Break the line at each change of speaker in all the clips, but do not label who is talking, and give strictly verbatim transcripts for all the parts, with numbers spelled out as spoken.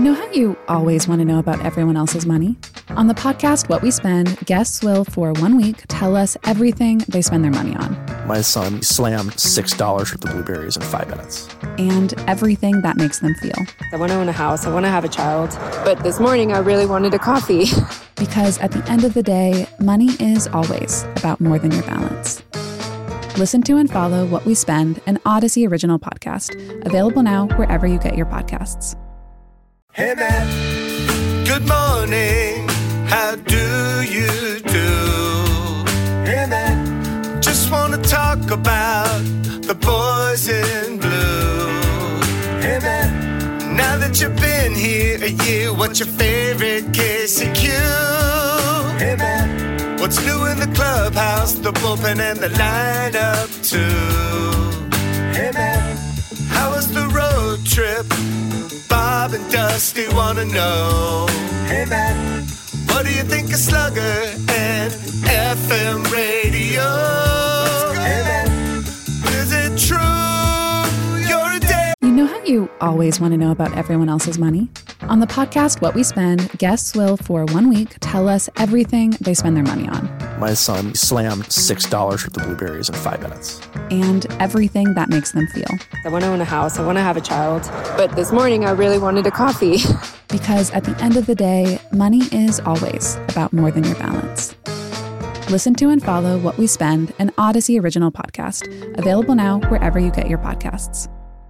know how you always want to know about everyone else's money? On the podcast, What We Spend, guests will, for one week, tell us everything they spend their money on.
My son slammed six dollars worth of blueberries in five minutes.
And everything that makes them feel.
I want to own a house. I want to have a child. But this morning, I really wanted a coffee.
Because at the end of the day, money is always about more than your balance. Listen to and follow What We Spend, an Odyssey original podcast. Available now wherever you get your podcasts.
Hey, Matt. Good morning. How do you do? Hey, Matt. Just want to talk about the boys in blue. Hey, Matt. Now that you've been here a year, what's your favorite K C Q? Hey, Matt. What's new in the clubhouse, the bullpen, and the lineup, too? Hey, Matt. How was the road trip? Bob and Dusty want to know. Hey, Matt. What do you think of Slugger and F M radio? Hey, Matt. Is it true you're a day?
You know how you always want to know about everyone else's money? On the podcast, What We Spend, guests will, for one week, tell us everything they spend their money on.
My son slammed six dollars worth of blueberries in five minutes.
And everything that makes them feel.
I want to own a house. I want to have a child. But this morning, I really wanted a coffee.
Because at the end of the day, money is always about more than your balance. Listen to and follow What We Spend, an Odyssey original podcast. Available now wherever you get your podcasts.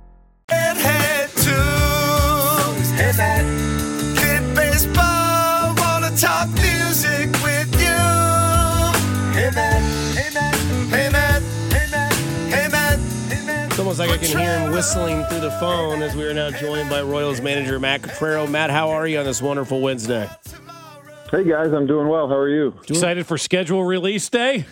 Head tunes. Hey, Matt. Kid baseball. Wanna talk music with you. Hey, Matt. Hey, Matt. Hey, Matt. Hey, Matt. Hey, Matt. Hey, Matt.
It's almost like I can hear him whistling through the phone as we are now joined by Royals manager Matt Quatraro. Matt, how are you on this wonderful Wednesday?
Hey, guys. I'm doing well. How are you?
Excited for schedule release day?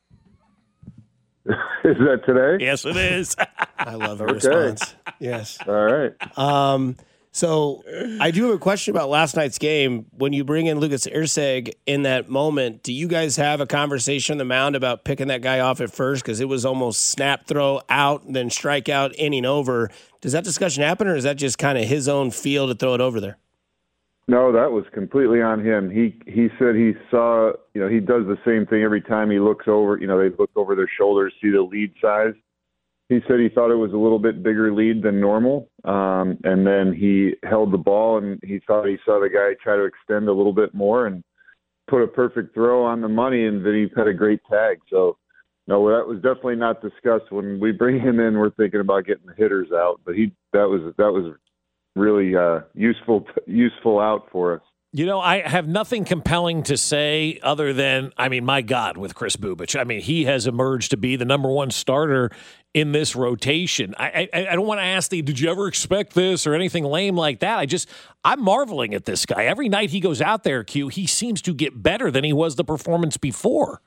Is that today?
Yes, it is. I love the
Okay.
response. Yes.
All right.
Um, so I do have a question about last night's game. When you bring in Lucas Erceg in that moment, do you guys have a conversation on the mound about picking that guy off at first? Because it was almost snap, throw, out, and then strike out, inning over. Does that discussion happen, or is that just kind of his own feel to throw it over there?
No, that was completely on him. He he said he saw, you know, he does the same thing every time he looks over. You know, they look over their shoulders, see the lead size. He said he thought it was a little bit bigger lead than normal, um, and then he held the ball, and he thought he saw the guy try to extend a little bit more and put a perfect throw on the money, and then he had a great tag. So, no, that was definitely not discussed. When we bring him in, we're thinking about getting the hitters out, but he that was that was really uh, useful useful out for us.
You know, I have nothing compelling to say other than, I mean, my God, with Kris Bubic. I mean, he has emerged to be the number one starter in this rotation. I I, I don't want to ask the, did you ever expect this or anything lame like that? I just, I'm marveling at this guy. Every night he goes out there, Q, he seems to get better than he was the performance before.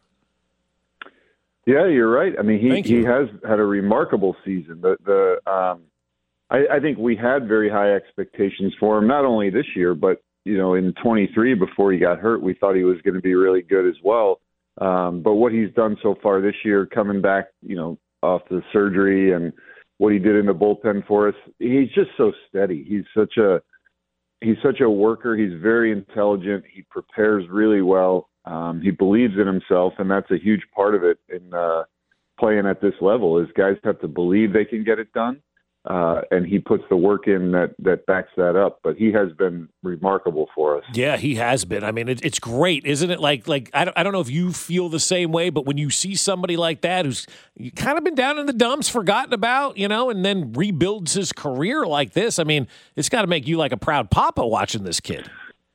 Yeah, you're right. I mean, he,
Thank
he
you.
has had a remarkable season. The the um, I, I think we had very high expectations for him, not only this year, but you know, in twenty-three before he got hurt, we thought he was going to be really good as well. Um, but what he's done so far this year, coming back, you know, off the surgery and what he did in the bullpen for us, he's just so steady. He's such a he's such a worker. He's very intelligent. He prepares really well. Um, he believes in himself, and that's a huge part of it in uh, playing at this level. Is guys have to believe they can get it done. Uh, and he puts the work in that, that backs that up. But he has been remarkable for us.
Yeah, he has been. I mean, it, it's great, isn't it? Like, like I don't, I don't know if you feel the same way, but when you see somebody like that who's kind of been down in the dumps, forgotten about, you know, and then rebuilds his career like this, I mean, it's got to make you like a proud papa watching this kid.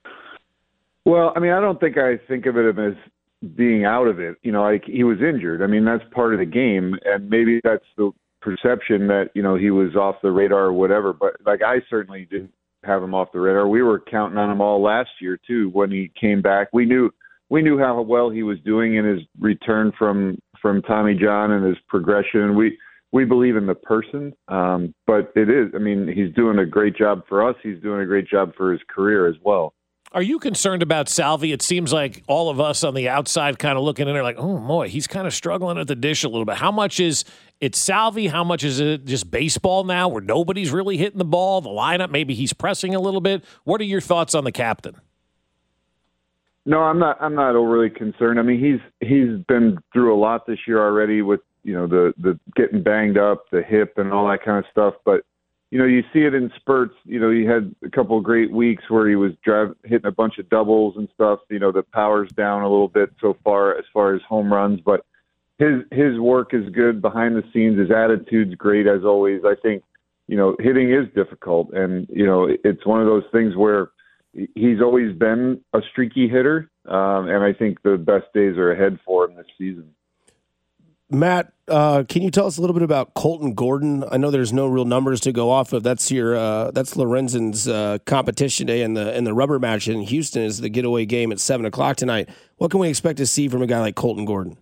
Well, I mean, I don't think I think of it as being out of it. You know, like he was injured. I mean, that's part of the game, and maybe that's the perception that, you know, he was off the radar or whatever, but like I certainly didn't have him off the radar. We were counting on him all last year too when he came back. We knew we knew how well he was doing in his return from from Tommy John and his progression. We we believe in the person, um, but it is. I mean, he's doing a great job for us. He's doing a great job for his career as well.
Are you concerned about Salvi? It seems like all of us on the outside kind of looking in there like, oh, boy, he's kind of struggling at the dish a little bit. How much is it Salvi? How much is it just baseball now where nobody's really hitting the ball? The lineup, maybe he's pressing a little bit. What are your thoughts on the captain?
No, I'm not. I'm not overly concerned. I mean, he's he's been through a lot this year already with you know the the getting banged up, the hip, and all that kind of stuff. But you know, you see it in spurts. You know, he had a couple of great weeks where he was drive, hitting a bunch of doubles and stuff. You know, the power's down a little bit so far as far as home runs, but his his work is good behind the scenes. His attitude's great as always. I think you know hitting is difficult, and you know it's one of those things where he's always been a streaky hitter, um, and I think the best days are ahead for him this season.
Matt, uh, can you tell us a little bit about Colton Gordon? I know there's no real numbers to go off of. That's your uh, that's Lorenzen's uh, competition day, and the and the rubber match in Houston is the getaway game at seven o'clock tonight. What can we expect to see from a guy like Colton Gordon?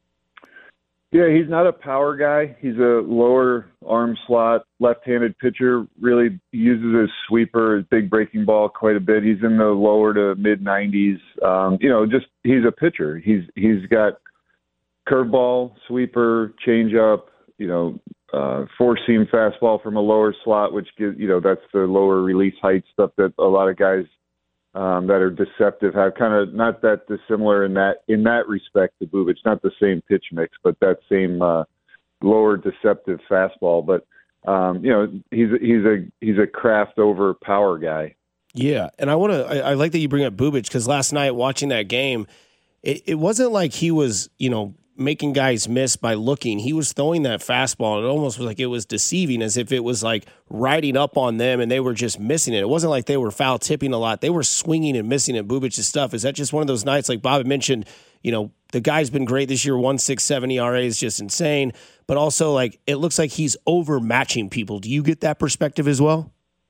Yeah, he's not a power guy. He's a lower arm slot, left-handed pitcher. Really uses his sweeper, his big breaking ball quite a bit. He's in the lower to mid nineties. Um, you know, just he's a pitcher. He's he's got curveball, sweeper, changeup. You know, uh, four-seam fastball from a lower slot, which gives you know that's the lower release height stuff that a lot of guys um, that are deceptive have. Kind of not that dissimilar in that in that respect to Bubic. Not the same pitch mix, but that same uh, lower deceptive fastball. But um, you know, he's he's a he's a craft over power guy.
Yeah, and I want to. I, I like that you bring up Bubic because last night watching that game, it, it wasn't like he was you know. making guys miss by looking. He was throwing that fastball, and it almost was like it was deceiving, as if it was like riding up on them and they were just missing it. It wasn't like they were foul tipping a lot. They were swinging and missing at Bubic's stuff. Is that just one of those nights, like Bob mentioned, you know, the guy's been great this year, one point six seven E R A is just insane, but also like it looks like he's overmatching people. Do you get that perspective as well?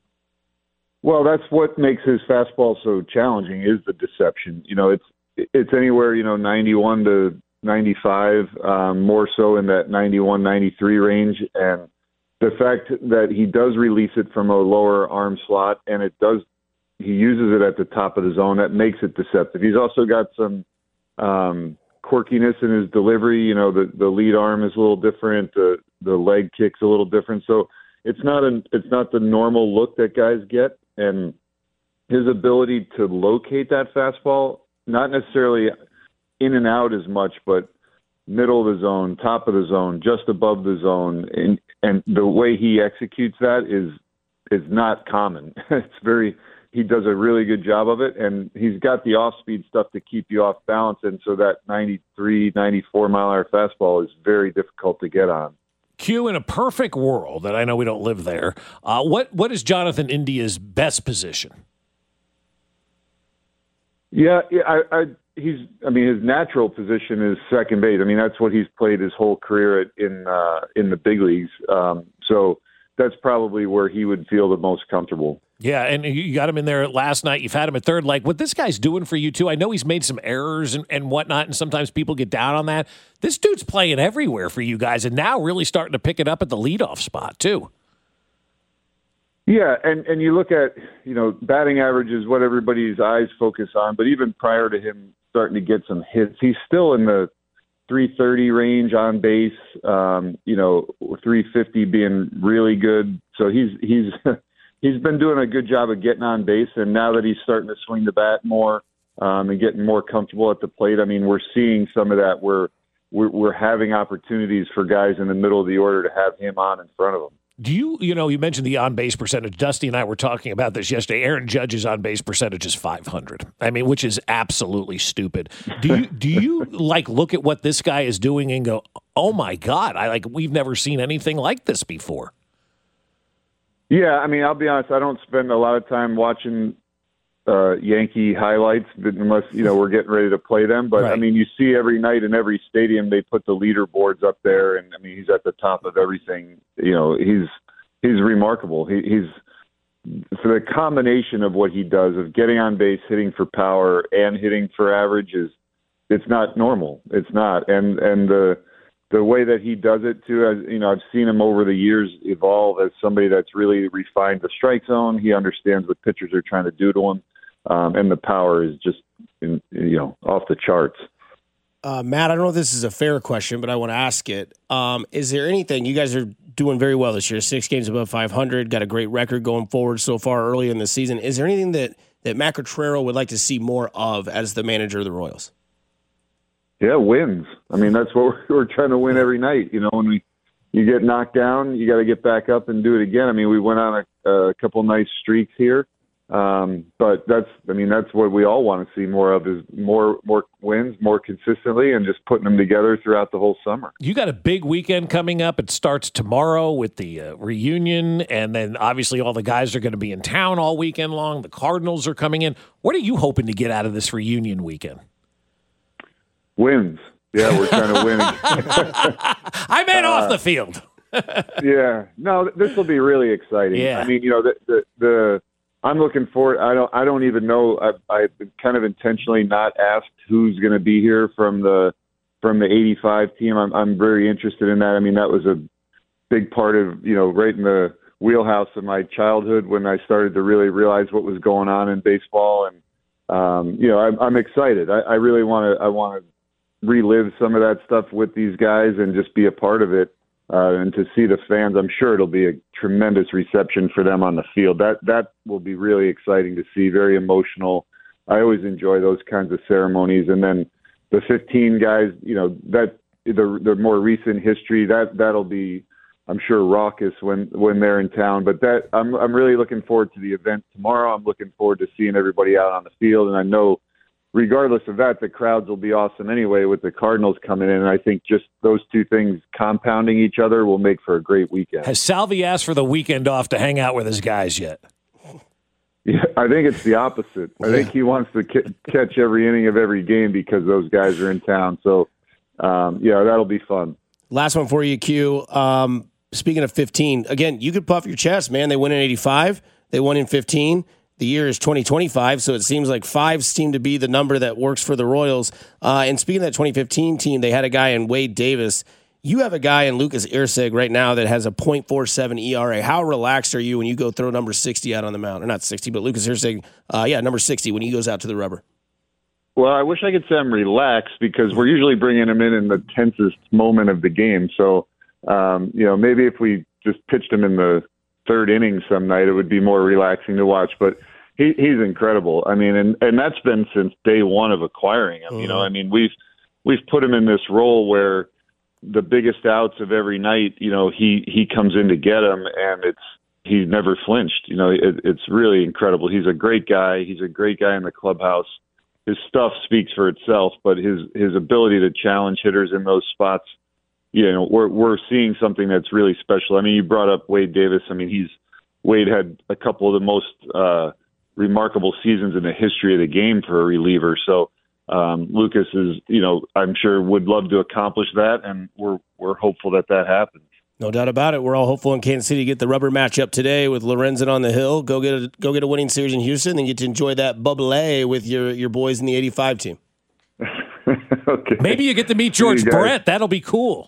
Well, that's what makes his fastball so challenging is the deception. You know, it's it's anywhere, you know, ninety-one to ninety-five, um, more so in that ninety-one, ninety-three range. And the fact that he does release it from a lower arm slot and it does, he uses it at the top of the zone, that makes it deceptive. He's also got some um, quirkiness in his delivery. You know, the, the lead arm is a little different. The, the leg kick's a little different. So it's not an, it's not the normal look that guys get. And his ability to locate that fastball, not necessarily in and out as much, but middle of the zone, top of the zone, just above the zone, and and the way he executes that is is not common. It's very he does a really good job of it, and he's got the off-speed stuff to keep you off balance, and so that ninety-three, ninety-four mile an hour fastball is very difficult to get on.
Q, in a perfect world, that I know we don't live there, uh, what what is Jonathan India's best position?
Yeah, yeah, I, I he's. I mean, his natural position is second base. I mean, that's what he's played his whole career at, in uh, in the big leagues. Um, so that's probably where he would feel the most comfortable.
Yeah, and you got him in there last night. You've had him at third. Like, what this guy's doing for you, too, I know he's made some errors and, and whatnot, and sometimes people get down on that. This dude's playing everywhere for you guys, and now really starting to pick it up at the leadoff spot, too.
Yeah, and, and you look at, you know, batting average is what everybody's eyes focus on, but even prior to him starting to get some hits, he's still in the three thirty range on base, um, you know, three fifty being really good. So he's he's he's been doing a good job of getting on base, and now that he's starting to swing the bat more um, and getting more comfortable at the plate, I mean, we're seeing some of that where we're, we're having opportunities for guys in the middle of the order to have him on in front of them.
Do you, you know, you mentioned the on-base percentage. Dusty and I were talking about this yesterday. Aaron Judge's on-base percentage is five hundred. I mean, which is absolutely stupid. Do you, do you like, look at what this guy is doing and go, oh, my God, I like, we've never seen anything like this before?
Yeah, I mean, I'll be honest, I don't spend a lot of time watching uh, Yankee highlights unless, you know, we're getting ready to play them. But, right. I mean, you see every night in every stadium they put the leaderboards up there, and, I mean, he's at the top of everything. You know, he's he's remarkable. He, he's so the combination of what he does of getting on base, hitting for power, and hitting for average is it's not normal. It's not. And and the the way that he does it, too, as, you know, I've seen him over the years evolve as somebody that's really refined the strike zone. He understands what pitchers are trying to do to him. Um, and the power is just, in, you know, off the charts.
Uh, Matt, I don't know if this is a fair question, but I want to ask it. Um, is there anything, you guys are doing very well this year, six games above five hundred, got a great record going forward so far early in the season. Is there anything that, that Matt Quatraro would like to see more of as the manager of the Royals?
Yeah, wins. I mean, that's what we're, we're trying to win every night. You know, when we you get knocked down, you got to get back up and do it again. I mean, we went on a, a couple nice streaks here. Um, but that's, I mean, that's what we all want to see more of is more, more wins, more consistently, and just putting them together throughout the whole summer.
You got a big weekend coming up. It starts tomorrow with the uh, reunion, and then obviously all the guys are going to be in town all weekend long. The Cardinals are coming in. What are you hoping to get out of this reunion weekend?
Wins. Yeah, we're trying to win.
I meant uh, off the field.
Yeah. No, this will be really exciting.
Yeah.
I mean, you know, the, the, the I'm looking forward. I don't. I don't even know. I, I've kind of intentionally not asked who's going to be here from the from the eighty-five team. I'm I'm very interested in that. I mean, that was a big part of, you know, right in the wheelhouse of my childhood when I started to really realize what was going on in baseball. And um, you know, I'm, I'm excited. I, I really want to. I want to relive some of that stuff with these guys and just be a part of it. Uh, and to see the fans, I'm sure it'll be a tremendous reception for them on the field. That that will be really exciting to see, very emotional. I always enjoy those kinds of ceremonies. And then the fifteen guys, you know, that the the more recent history, that that'll be, I'm sure, raucous when when they're in town. But that I'm I'm really looking forward to the event tomorrow. I'm looking forward to seeing everybody out on the field, and I know, regardless of that, the crowds will be awesome anyway with the Cardinals coming in. And I think just those two things compounding each other will make for a great weekend.
Has Salvi asked for the weekend off to hang out with his guys yet?
Yeah, I think it's the opposite. I think he wants to c- catch every inning of every game because those guys are in town. So, um, yeah, that'll be fun.
Last one for you, Q. Um, speaking of fifteen, again, you could puff your chest, man. They win in eighty-five. They won in fifteen. The year is twenty twenty-five, so it seems like five seem to be the number that works for the Royals. Uh, and speaking of that twenty fifteen team, they had a guy in Wade Davis. You have a guy in Lucas Erceg right now that has a point four seven E R A. How relaxed are you when you go throw number sixty out on the mound? Or not sixty, but Lucas Erceg, uh, yeah, number sixty when he goes out to the rubber.
Well, I wish I could say I'm relaxed because we're usually bringing him in in the tensest moment of the game. So, um, you know, maybe if we just pitched him in the third inning some night, it would be more relaxing to watch. But he, he's incredible. I mean, and, and that's been since day one of acquiring him. Mm-hmm. You know, I mean, we've we've put him in this role where the biggest outs of every night, you know, he he comes in to get them, and it's he's never flinched. You know, it, it's really incredible. He's a great guy. He's a great guy in the clubhouse. His stuff speaks for itself, but his his ability to challenge hitters in those spots, you know, we're we're seeing something that's really special. I mean, you brought up Wade Davis. I mean, he's Wade had a couple of the most uh, remarkable seasons in the history of the game for a reliever. So um, Lucas is, you know, I'm sure would love to accomplish that, and we're we're hopeful that that happens.
No doubt about it. We're all hopeful in Kansas City to get the rubber matchup today with Lorenzen on the hill. Go get a go get a winning series in Houston, and get to enjoy that bubbly with your your boys in the eighty-five team.
Okay.
Maybe you get to meet George Brett. That'll be cool.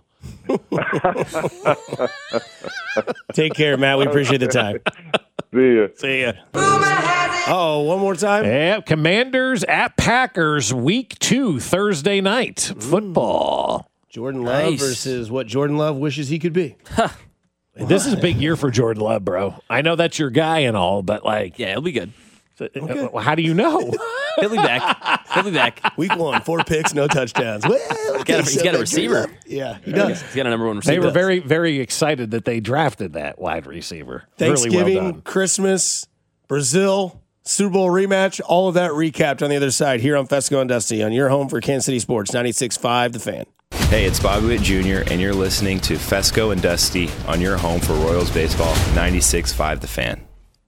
Take care, Matt. We appreciate the time.
See ya.
See ya.
Oh, one more time.
Yeah, Commanders at Packers, week two, Thursday night football.
Jordan Love
Nice.
versus what Jordan Love wishes he could be.
This is a big year for Jordan Love, bro. I know that's your guy and all, but like,
Yeah, he'll be good.
okay. How do you know?
He'll be back. He'll be back.
Week one, four picks, no touchdowns. Well,
He's got a, he's got a receiver.
Yeah, he does.
He's got a number one
They
receiver.
were very, very excited that they drafted that wide receiver.
Thanksgiving,
Really well done.
Christmas, Brazil, Super Bowl rematch, all of that recapped on the other side here on Fesco and Dusty on your home for Kansas City Sports, ninety-six point five The Fan.
Hey, it's Bobby Witt Junior, and you're listening to Fesco and Dusty on your home for Royals baseball, ninety-six point five The Fan.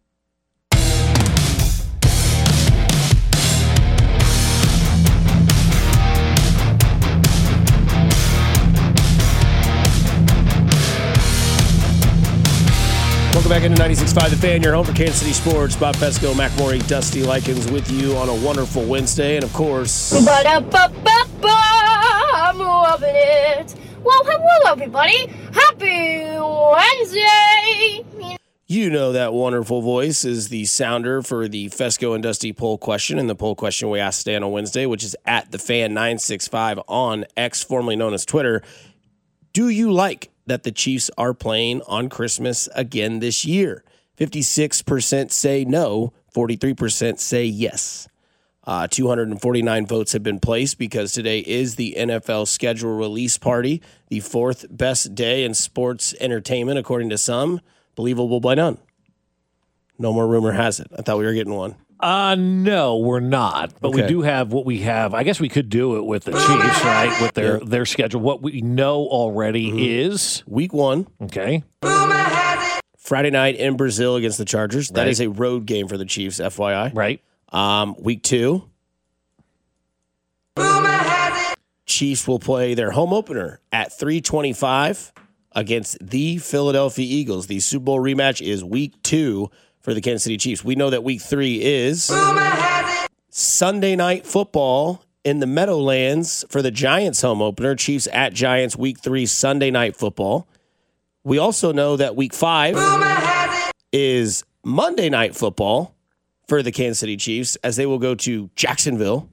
Welcome back into ninety-six point five The Fan, your home for Kansas City Sports. Bob Fesco, Mac Morey, Dusty Likens with you on a wonderful Wednesday. And, of course,
Ba-da-ba-ba-ba, I'm loving it. Well, hello, everybody. Happy Wednesday.
You know that wonderful voice is the sounder for the Fesco and Dusty poll question, and the poll question we asked Stan on Wednesday, which is at the fan nine six five on X, formerly known as Twitter. Do you like that the Chiefs are playing on Christmas again this year? fifty-six percent say no, forty-three percent say yes. Uh, two hundred forty-nine votes have been placed because today is the N F L schedule release party, the fourth best day in sports entertainment, according to some. Believable by none. No more rumor has it. I thought we were getting one.
Uh, no, we're not. But
Okay.
we do have what we have. I guess we could do it with the Chiefs, right? With their,
Yeah.
their schedule. What we know already is
Week one,
okay.
Friday night in Brazil against the Chargers. That
Right.
is a road game for the Chiefs, F Y I.
Right.
Um, week two, Chiefs will play their home opener at three twenty-five against the Philadelphia Eagles. The Super Bowl rematch is week two for the Kansas City Chiefs. We know that week three is Sunday night football in the Meadowlands for the Giants home opener. Chiefs at Giants, week three, Sunday night football. We also know that week five is Monday night football for the Kansas City Chiefs as they will go to Jacksonville,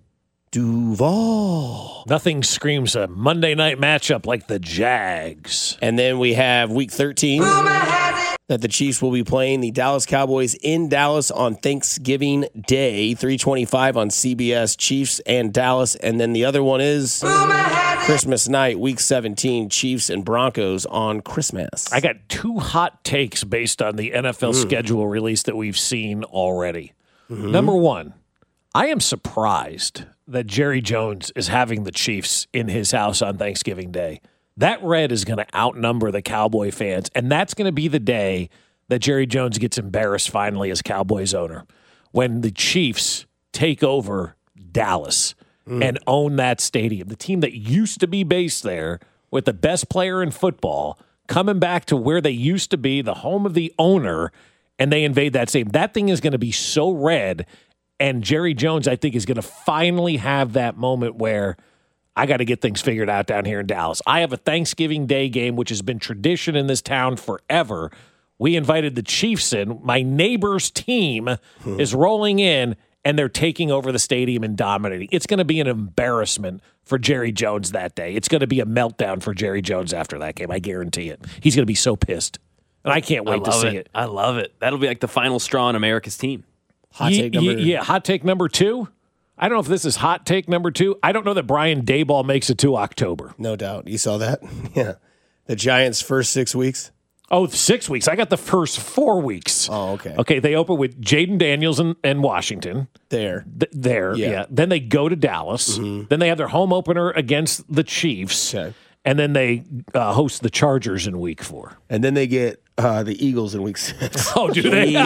Duval.
Nothing screams a Monday night matchup like the Jags.
And then we have week thirteen that the Chiefs will be playing the Dallas Cowboys in Dallas on Thanksgiving Day, three twenty-five on C B S, Chiefs and Dallas. And then the other one is Christmas night, week seventeen, Chiefs and Broncos on Christmas.
I got two hot takes based on the N F L schedule release that we've seen already. Number one, I am surprised that Jerry Jones is having the Chiefs in his house on Thanksgiving Day. That red is going to outnumber the Cowboy fans, and that's going to be the day that Jerry Jones gets embarrassed finally as Cowboys owner, when the Chiefs take over Dallas and own that stadium. The team that used to be based there with the best player in football coming back to where they used to be, the home of the owner, and they invade that stadium. That thing is going to be so red, and Jerry Jones, I think, is going to finally have that moment where I got to get things figured out down here in Dallas. I have a Thanksgiving Day game, which has been tradition in this town forever. We invited the Chiefs in. My neighbor's team hmm. is rolling in, and they're taking over the stadium and dominating. It's going to be an embarrassment for Jerry Jones that day. It's going to be a meltdown for Jerry Jones after that game. I guarantee it. He's going to be so pissed. And I can't wait
I
to see
it.
it.
I love it. That'll be like the final straw on America's team.
Hot
Ye-
take number
ye- yeah, hot take number two. I don't know if this is hot take number two. I don't know that Brian Daboll makes it to October.
No doubt. You saw that? Yeah. The Giants' first six weeks.
Oh, six weeks. I got the first four weeks.
Oh, okay.
Okay, they open with Jaden Daniels and, and Washington.
There.
Th- there, yeah.
Yeah.
Then they go to Dallas.
Mm-hmm.
Then they have their home opener against the Chiefs.
Okay.
And then they uh, host the Chargers in week four.
And then they get uh, the Eagles in week six.
Oh, do they?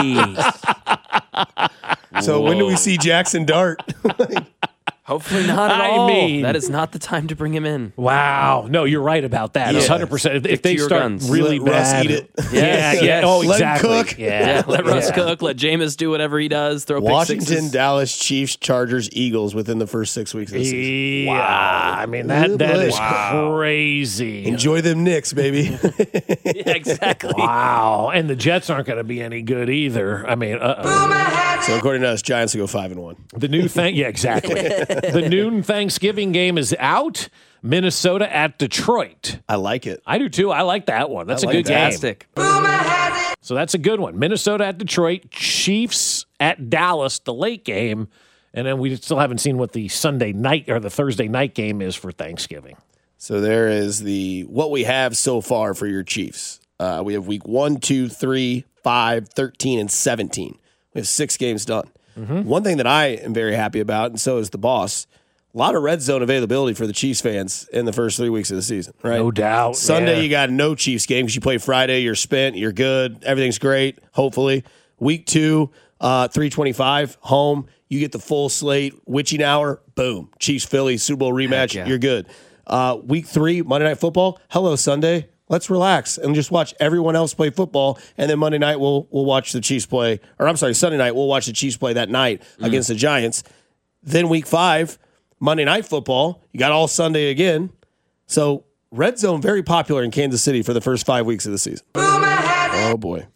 So when do we see Jackson Dart?
Hopefully not at
I
all.
mean-
that is not the time to bring him in.
Wow. No, you're right about that.
Yeah.
one hundred percent. If, if
Stick
they
to your
start
guns.
really
Let Russ
bad.
eat it.
Yeah,
Yes,
yeah.
yes.
Oh,
Let him
exactly.
cook.
Yeah.
Yeah, let Russ
Yeah.
cook. Let Jameis do whatever he does. Throw pick
Washington,
sixes.
Dallas, Chiefs, Chargers, Eagles within the first six weeks of the season.
Yeah. Wow. I mean, that,
Oh,
that
boy.
is
Wow.
crazy.
Enjoy them Knicks, baby.
Yeah, exactly.
Wow. And the Jets aren't going to be any good either. I mean, uh-oh.
So according to us, Giants will go five and one.
The new thing, yeah, exactly. The noon Thanksgiving game is out. Minnesota at Detroit.
I like it.
I do too. I like that one. That's
I
a
like
good
that.
game.
Fantastic.
So that's a good one. Minnesota at Detroit, Chiefs at Dallas, the late game. And then we still haven't seen what the Sunday night or the Thursday night game is for Thanksgiving.
So there is the what we have so far for your Chiefs. Uh, we have week one, two, three, five, thirteen, and seventeen. We have six games done. Mm-hmm. One thing that I am very happy about, and so is the boss, a lot of red zone availability for the Chiefs fans in the first three weeks of the season, right?
No doubt.
Sunday,
yeah.
you got no Chiefs game because you play Friday, you're spent, you're good, everything's great, hopefully. Week two, uh, three twenty-five, home, you get the full slate, witching hour, boom. Chiefs, Philly, Super Bowl rematch,
yeah.
you're good. Uh, week three, Monday Night Football, hello, Sunday. Let's relax and just watch everyone else play football, and then Monday night we'll we'll watch the Chiefs play, or I'm sorry, Sunday night we'll watch the Chiefs play that night mm. against the Giants. Then week five, Monday Night Football, you got all Sunday again. So red zone very popular in Kansas City for the first five weeks of the season. Oh boy.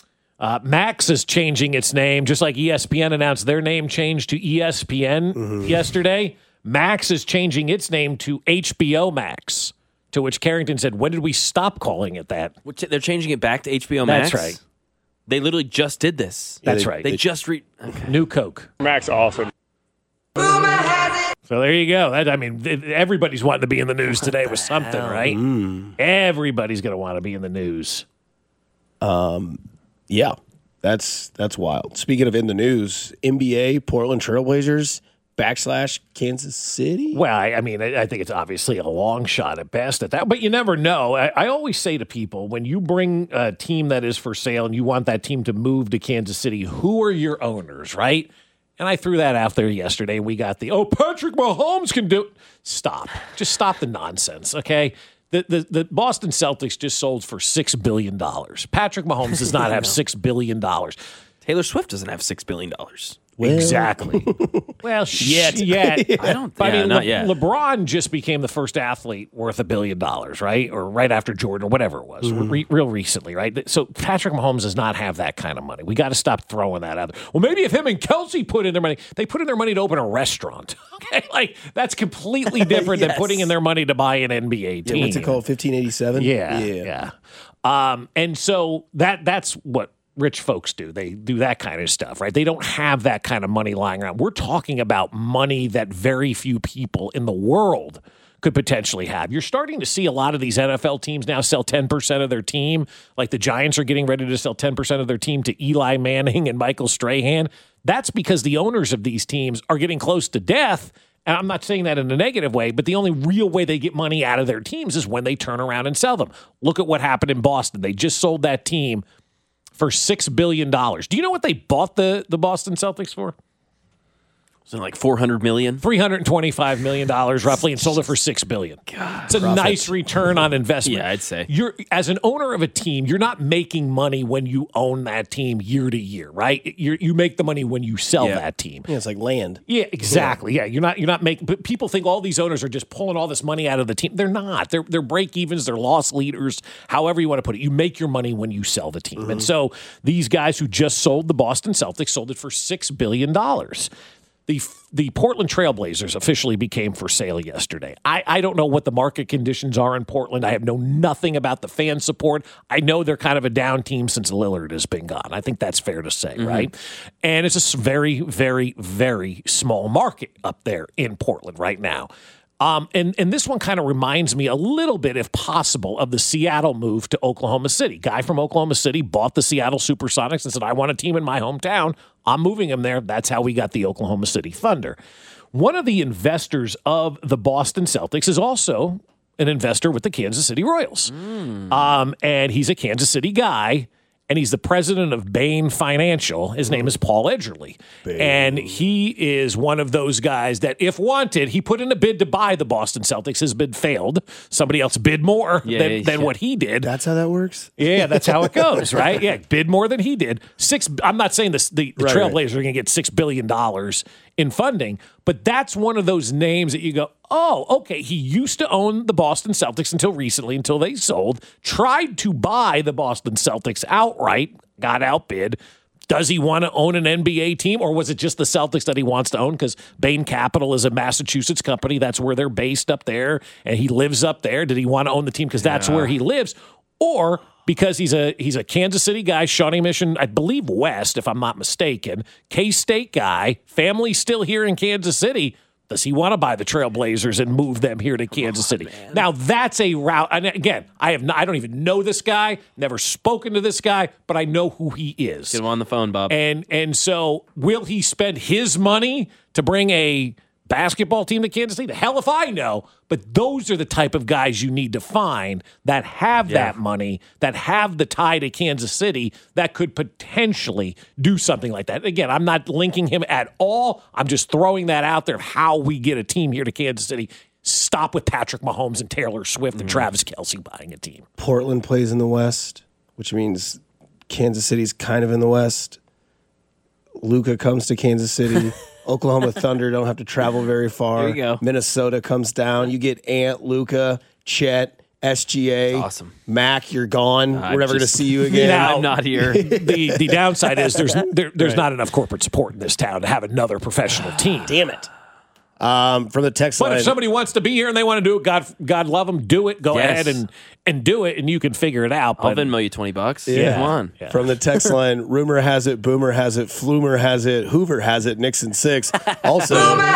Uh, Max is changing its name, just like E S P N announced their name change to E S P N mm-hmm. yesterday. Max is changing its name to H B O Max, to which Carrington said, when did we stop calling it that?
Which, they're changing it back to H B O Max?
That's right.
They literally just did this.
That's
yeah, they,
right.
They,
they
just re... Okay.
New Coke.
Max awesome.
So there you go. That, I mean, everybody's wanting to be in the news today with something,
hell?
right?
Mm.
Everybody's going to want to be in the news.
Um, yeah, that's that's wild. Speaking of in the news, N B A, Portland Trailblazers, backslash Kansas City?
Well, I, I mean, I, I think it's obviously a long shot at best at that, but you never know. I, I always say to people, when you bring a team that is for sale and you want that team to move to Kansas City, who are your owners, right? And I threw that out there yesterday. We got the, oh, Patrick Mahomes can do it. Stop. Just stop the nonsense, okay? The, the the Boston Celtics just sold for six billion dollars. Patrick Mahomes does not have six billion dollars.
Taylor Swift doesn't have six billion dollars.
Well.
Exactly. Well,
yet.
yet.
I don't
I
yeah,
mean,
not
Le-
yet.
LeBron just became the first athlete worth a billion dollars, right? Or right after Jordan or whatever it was,
Mm-hmm.
re- real recently, right? So Patrick Mahomes does not have that kind of money. We got to stop throwing that out there. Well, maybe if him and Kelsey put in their money, they put in their money to open a restaurant. Okay, like that's completely different
Yes.
than putting in their money to buy an N B A team.
Yeah, what's it called? fifteen eighty-seven?
Yeah,
Yeah.
yeah. Um, and so that that's what rich folks do. They do that kind of stuff, right? They don't have that kind of money lying around. We're talking about money that very few people in the world could potentially have. You're starting to see a lot of these N F L teams now sell ten percent of their team. Like the Giants are getting ready to sell ten percent of their team to Eli Manning and Michael Strahan. That's because the owners of these teams are getting close to death. And I'm not saying that in a negative way, but the only real way they get money out of their teams is when they turn around and sell them. Look at what happened in Boston. They just sold that team for six billion dollars. Do you know what they bought the, the Boston Celtics for?
Was it like four hundred million dollars?
three hundred twenty-five million dollars roughly, and sold it for six billion dollars.
God,
it's a
profit.
nice return on investment.
Yeah, I'd say.
You're as an owner of a team, you're not making money when you own that team year to year, right? You you make the money when you sell
Yeah.
that team.
Yeah, it's like land.
Yeah, exactly. Yeah, you're not you're not making. But people think all these owners are just pulling all this money out of the team. They're not. They're they're break evens. They're loss leaders. However you want to put it, you make your money when you sell the team. And so these guys who just sold the Boston Celtics sold it for six billion dollars. The the Portland Trailblazers officially became for sale yesterday. I, I don't know what the market conditions are in Portland. I have know nothing about the fan support. I know they're kind of a down team since Lillard has been gone. I think that's fair to say, mm-hmm. right? And it's a s- very, very, very small market up there in Portland right now. Um, and, and this one kind of reminds me a little bit, if possible, of the Seattle move to Oklahoma City. Guy from Oklahoma City bought the Seattle Supersonics and said, I want a team in my hometown. I'm moving him there. That's how we got the Oklahoma City Thunder. One of the investors of the Boston Celtics is also an investor with the Kansas City Royals. Mm. Um, and he's a Kansas City guy. And he's the president of Bain Financial. His name is Paul Edgerly. Bain. And he is one of those guys that, if wanted, he put in a bid to buy the Boston Celtics. His bid failed. Somebody else bid more
yeah,
than,
yeah,
than
yeah.
what he did.
That's how that works?
Yeah, that's how it goes, right? Yeah, bid more than he did. Six. I'm not saying this, the, the
Right,
Trailblazers
right.
are going to get six billion dollars in funding, but that's one of those names that you go, oh, okay, he used to own the Boston Celtics until recently, until they sold, tried to buy the Boston Celtics outright, got outbid. Does he want to own an N B A team, or was it just the Celtics that he wants to own? Because Bain Capital is a Massachusetts company. That's where they're based up there, and he lives up there. Did he want to own the team because that's
Yeah.
where he lives? Or because he's a he's a Kansas City guy, Shawnee Mission, I believe West, if I'm not mistaken, K-State guy, family still here in Kansas City. Does he want to buy the Trailblazers and move them here to Kansas City? Man. Now, that's a route. And again, I have not, I don't even know this guy, never spoken to this guy, but I know who he is.
Get him on the phone, Bob.
And and so will he spend his money to bring a basketball team to Kansas City? The hell if I know. But those are the type of guys you need to find that have
Yeah.
that money, that have the tie to Kansas City, that could potentially do something like that. Again, I'm not linking him at all. I'm just throwing that out there of how we get a team here to Kansas City. Stop with Patrick Mahomes and Taylor Swift and Travis Kelce buying a team.
Portland plays in the West, which means Kansas City's kind of in the West. Luka comes to Kansas City. Oklahoma Thunder don't have to travel very far.
There you go.
Minnesota comes down. You get Ant, Luka, Chet, S G A.
That's awesome.
Mac, you're gone.
Uh,
We're never going to
just-
see you again.
Now, I'm not here.
the the downside is there's there, there's right. not enough corporate support in this town to have another professional team.
Damn it. Um, from the text
but
line.
if somebody wants to be here and they want to do it, God, God love them, do it. Go
Yes.
ahead and, and do it, and you can figure it out.
I'll
But,
Venmo you twenty bucks.
Yeah.
Come on.
Yeah.
From the text line, rumor has it, Boomer has it, Flumer has it, Hoover has it, Nixon six. Also,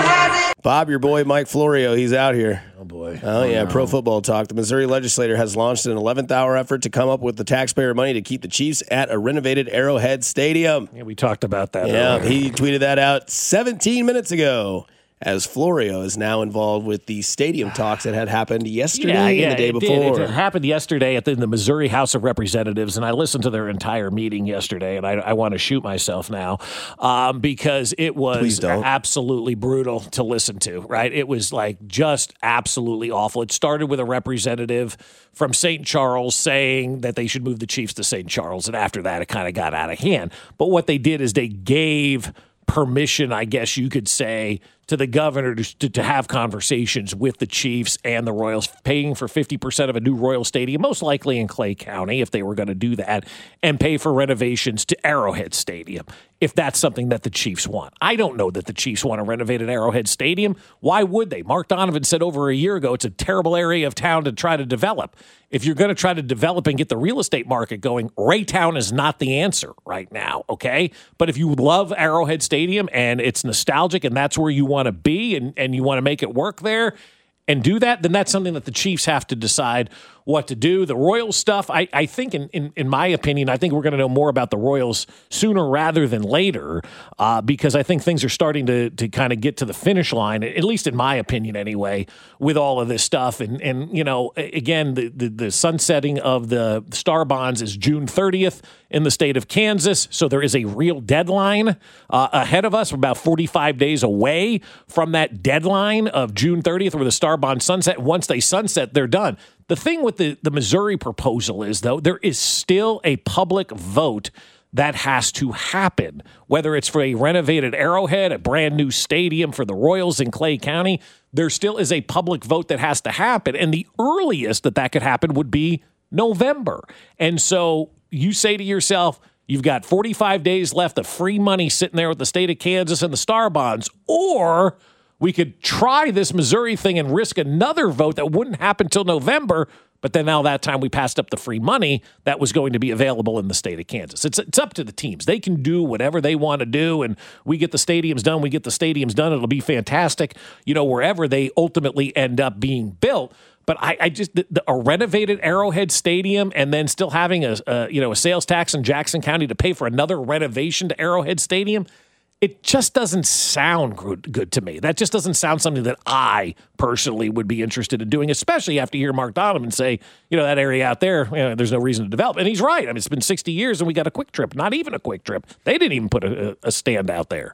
Bob, your boy Mike Florio, he's out here.
Oh, boy.
Oh, yeah, Pro Football Talk. The Missouri legislature has launched an eleventh hour effort to come up with the taxpayer money to keep the Chiefs at a renovated Arrowhead Stadium.
Yeah, we talked about that.
Yeah,
earlier.
he tweeted that out seventeen minutes ago. As Florio is now involved with the stadium talks that had happened yesterday
Yeah, yeah,
and the day
it
before.
Did. It happened yesterday at the, the Missouri House of Representatives, and I listened to their entire meeting yesterday, and I, I want to shoot myself now um, because it was absolutely brutal to listen to, right? It was like just absolutely awful. It started with a representative from Saint Charles saying that they should move the Chiefs to Saint Charles, and after that, it kind of got out of hand. But what they did is they gave permission, I guess you could say, to the governor to, to, to have conversations with the Chiefs and the Royals, paying for fifty percent of a new Royal Stadium, most likely in Clay County if they were going to do that, and pay for renovations to Arrowhead Stadium if that's something that the Chiefs want. I don't know that the Chiefs want to renovate an Arrowhead Stadium. Why would they? Mark Donovan said over a year ago it's a terrible area of town to try to develop. If you're going to try to develop and get the real estate market going, Raytown is not the answer right now, okay? But if you love Arrowhead Stadium and it's nostalgic and that's where you want to be and, and you want to make it work there and do that, then that's something that the Chiefs have to decide what to do. The Royals stuff, I, I think, in, in, in my opinion, I think we're going to know more about the Royals sooner rather than later uh, because I think things are starting to to kind of get to the finish line, at least in my opinion anyway, with all of this stuff. And, and you know, again, the, the, the sunsetting of the Star Bonds is June thirtieth in the state of Kansas, so there is a real deadline uh, ahead of us. We're about forty-five days away from that deadline of June thirtieth where the Star Bonds sunset. Once they sunset, they're done. The thing with the, the Missouri proposal is, though, there is still a public vote that has to happen, whether it's for a renovated Arrowhead, a brand new stadium for the Royals in Clay County. There still is a public vote that has to happen, and the earliest that that could happen would be November. And so you say to yourself, you've got forty-five days left of free money sitting there with the state of Kansas and the Star Bonds, or we could try this Missouri thing and risk another vote that wouldn't happen till November, but then now that time we passed up the free money that was going to be available in the state of Kansas. It's it's up to the teams. They can do whatever they want to do, and we get the stadiums done. We get the stadiums done. It'll be fantastic, you know, wherever they ultimately end up being built. But I, I just the, the, a renovated Arrowhead Stadium and then still having a, a you know a sales tax in Jackson County to pay for another renovation to Arrowhead Stadium. It just doesn't sound good, good to me. That just doesn't sound something that I personally would be interested in doing, especially after you hear Mark Donovan say, you know, that area out there, you know, there's no reason to develop. And he's right. I mean, it's been sixty years and we got a Quick Trip, not even a Quick Trip. They didn't even put a, a stand out there.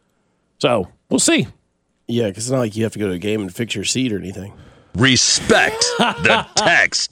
So we'll see.
Yeah, because it's not like you have to go to a game and fix your seat or anything.
Respect the text.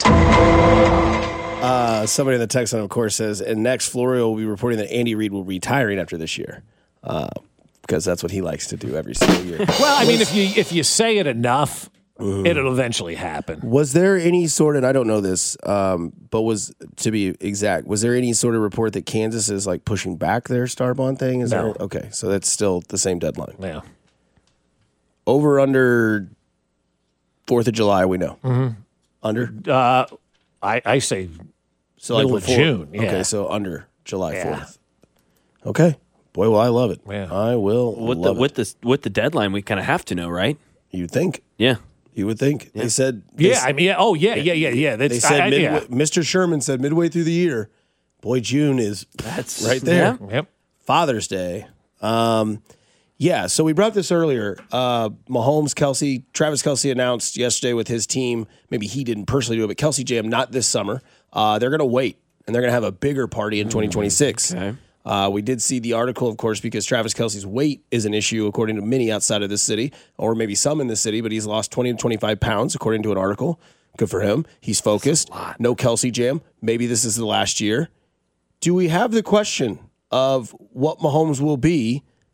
Uh, somebody in the text line, of course, says, and next, Florio will be reporting that Andy Reid will be retiring after this year. Uh, because that's what he likes to do every single year.
Well, I mean, if you if you say it enough, mm. it'll eventually happen.
Was there any sort of, I don't know this, um, but was, to be exact, was there any sort of report that Kansas is like pushing back their Star Bond thing? Is
no.
There, okay, so that's still the same deadline.
Yeah.
Over, under fourth of July, we know.
Mm-hmm.
Under?
Uh, I, I say
so
middle
like
of June. Yeah.
Okay, so under July
yeah.
fourth. Okay. Boy, well, I love it.
Yeah.
I will
with
love
the,
it.
With the, with the deadline, we kind of have to know, right?
You'd think.
Yeah.
You would think.
Yeah.
They said. They
yeah, I mean, yeah, oh, yeah, yeah, yeah, yeah. That's,
they said,
I, I,
midway,
yeah.
Mister Sherman said midway through the year, boy, June is
That's
right there.
Yeah.
Yep.
Father's Day. Um, yeah, so we brought this earlier. Uh, Mahomes, Kelsey, Travis Kelsey announced yesterday with his team, maybe he didn't personally do it, but Kelsey Jam, not this summer. Uh, they're going to wait, and they're going to have a bigger party in twenty twenty-six.
Okay.
Uh, we did see the article, of course, because Travis Kelsey's weight is an issue, according to many outside of this city, or maybe some in the city, but he's lost twenty to twenty-five pounds, according to an article. Good for him. He's focused. No Kelsey Jam. Maybe this is the last year. Do we have the question of what Mahomes will be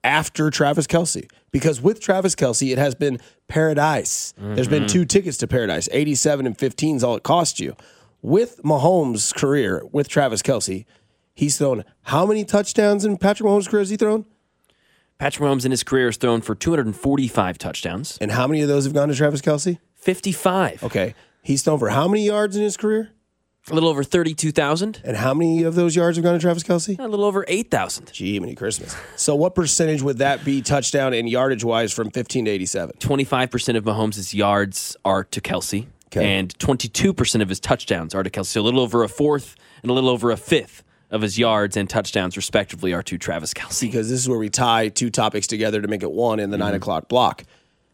after Travis Kelce. Because with Travis Kelce, it has been paradise. Mm-hmm. There's been two tickets to paradise. eighty-seven and fifteen is all it cost you. With Mahomes' career, with Travis Kelce, he's thrown how many touchdowns in Patrick Mahomes' career has he thrown?
Patrick Mahomes in his career has thrown for two hundred forty-five touchdowns.
And how many of those have gone to Travis Kelce?
fifty-five.
Okay. He's thrown for how many yards in his career?
A little over thirty-two thousand.
And how many of those yards have gone to Travis Kelce?
A little over eight thousand.
Gee, many Christmas. So what percentage would that be touchdown and yardage-wise from fifteen to eighty-seven?
twenty-five percent of Mahomes' yards are to Kelce, okay. And twenty-two percent of his touchdowns are to Kelce. So a little over a fourth and a little over a fifth of his yards and touchdowns, respectively, are to Travis Kelce.
Because this is where we tie two topics together to make it one in the mm-hmm. nine o'clock block.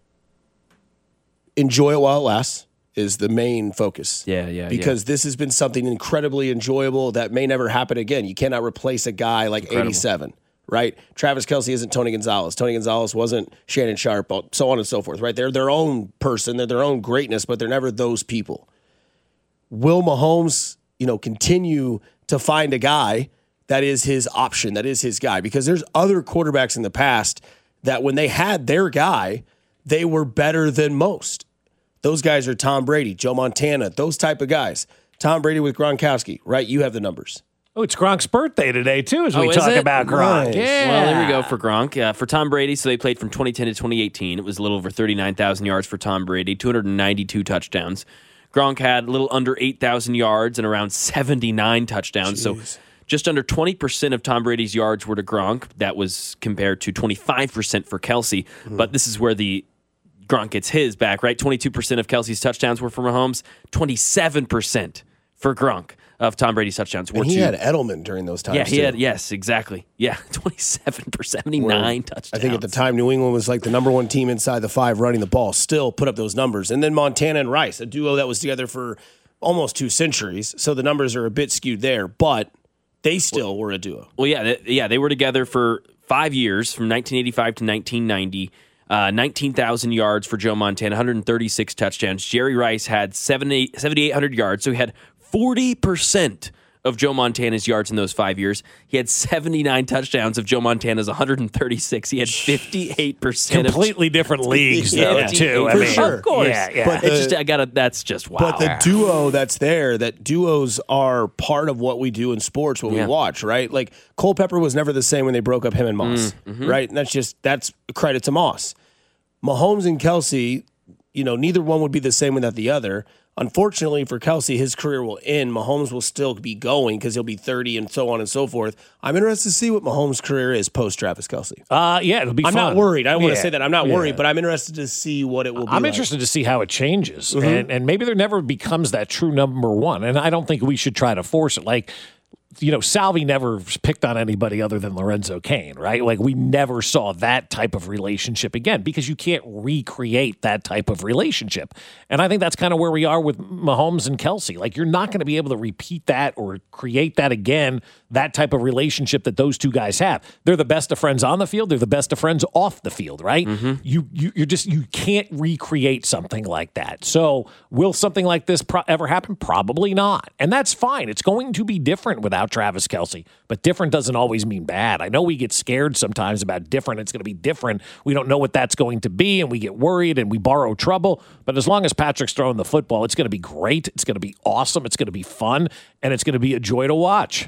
Enjoy it while it lasts is the main focus.
Yeah, yeah,
Because
yeah.
this has been something incredibly enjoyable that may never happen again. You cannot replace a guy like Incredible. eighty-seven, right? Travis Kelce isn't Tony Gonzalez. Tony Gonzalez wasn't Shannon Sharp, so on and so forth, right? They're their own person. They're their own greatness, but they're never those people. Will Mahomes, you know, continue to find a guy that is his option, that is his guy? Because there's other quarterbacks in the past that when they had their guy, they were better than most. Those guys are Tom Brady, Joe Montana, those type of guys. Tom Brady with Gronkowski, right? You have the numbers.
Oh, it's Gronk's birthday today, too, as
oh,
we talk
it?
about Gronk.
Nice.
Yeah.
Well, there we go for Gronk. Uh, for Tom Brady, so they played from twenty ten to twenty eighteen. It was a little over thirty-nine thousand yards for Tom Brady, two hundred ninety-two touchdowns. Gronk had a little under eight thousand yards and around seventy-nine touchdowns. Jeez. So just under twenty percent of Tom Brady's yards were to Gronk. That was compared to twenty-five percent for Kelce. Mm-hmm. But this is where the Gronk gets his back, right? twenty-two percent of Kelce's touchdowns were for Mahomes, twenty-seven percent for Gronk of Tom Brady's touchdowns were
and he
to,
had Edelman during those times.
Yeah, he
too.
had, yes, exactly. Yeah, twenty-seven for seventy-nine touchdowns.
I think at the time, New England was like the number one team inside the five running the ball, still put up those numbers. And then Montana and Rice, a duo that was together for almost two centuries. So the numbers are a bit skewed there, but they still well, were a duo.
Well, yeah, they, yeah, they were together for five years, from nineteen eighty-five to nineteen ninety. Uh, nineteen thousand yards for Joe Montana, one hundred thirty-six touchdowns. Jerry Rice had seventy-eight hundred yards, so he had forty percent of Joe Montana's yards in those five years. He had seventy-nine touchdowns of Joe Montana's one hundred thirty-six. He had fifty-eight percent.
Completely
of,
different leagues, though,
yeah,
too.
For
I mean,
sure.
Of course.
Yeah, yeah.
But it's just, I gotta, that's just wow.
But the duo that's there, that duos are part of what we do in sports, what
yeah.
we watch, right? Like Culpepper was never the same when they broke up him and Moss,
mm-hmm.
right? And that's just, that's credit to Moss. Mahomes and Kelce, you know, neither one would be the same without the other. Unfortunately for Kelce, his career will end. Mahomes will still be going because he'll be thirty and so on and so forth. I'm interested to see what Mahomes' career is post Travis Kelce.
Uh, yeah, it'll be
I'm
fun.
not worried. I don't
yeah.
want to say that. I'm not
yeah.
worried, but I'm interested to see what it will be
I'm
like.
interested to see how it changes.
Mm-hmm.
And, and maybe there never becomes that true number one. And I don't think we should try to force it. Like, you know, Salvi never picked on anybody other than Lorenzo Cain, right? Like, we never saw that type of relationship again because you can't recreate that type of relationship. And I think that's kind of where we are with Mahomes and Kelce. Like, you're not going to be able to repeat that or create that again, that type of relationship that those two guys have. They're the best of friends on the field. They're the best of friends off the field, right? Mm-hmm. You, you, you're just, you can't recreate something like that. So will something like this pro- ever happen? Probably not. And that's fine. It's going to be different without Travis Kelce, but different doesn't always mean bad. I know we get scared sometimes about different. It's going to be different. We don't know what that's going to be, and we get worried and we borrow trouble. But as long as Patrick's throwing the football, it's going to be great. It's going to be awesome. It's going to be fun, and it's going to be a joy to watch.